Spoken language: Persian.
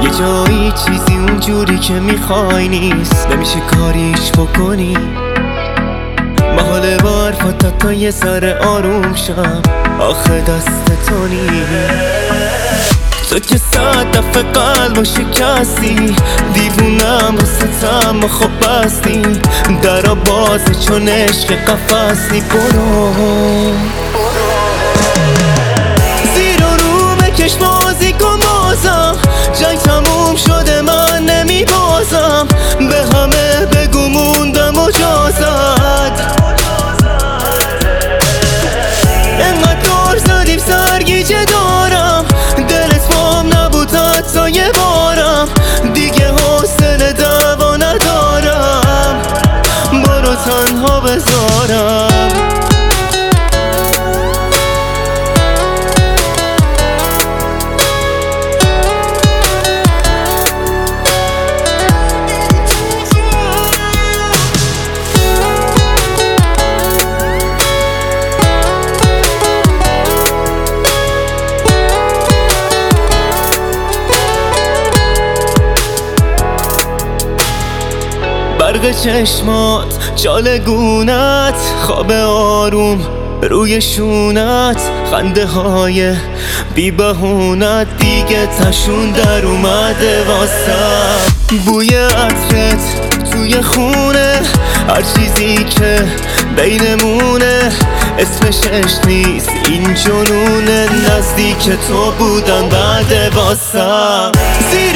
یه جایی چیزی اونجوری که میخوای نیست، نمیشه کاریش بکنی. محاله با حرفات تا یه سر آروم شم، آخه دست تو نیست. تو که 100 دفعه قلبو شکستی، دیوونم واسطم و خب بستی. درا بازه چون عشق قفص نی، برو زیر و رو بکش بازی کن بازم. جنگ تموم شده من نمی بازم، به همه بگو موندم مجازت. انقدر دور زدیم سرگیجه دارم، دلت بام نبود حتی یه بارم. دیگه حوصله دعوا ندارم، برو تنها بذارم. برق چشمات، چالگونت، خواب آروم روی شونت، خنده های بی بهونت دیگه تشون در اومده واسم. بوی عطرت توی خونه، هر چیزی که بینمونه اسمش عشق نیست این جنونه. نزدیک تو بودم بعد واسم، زیر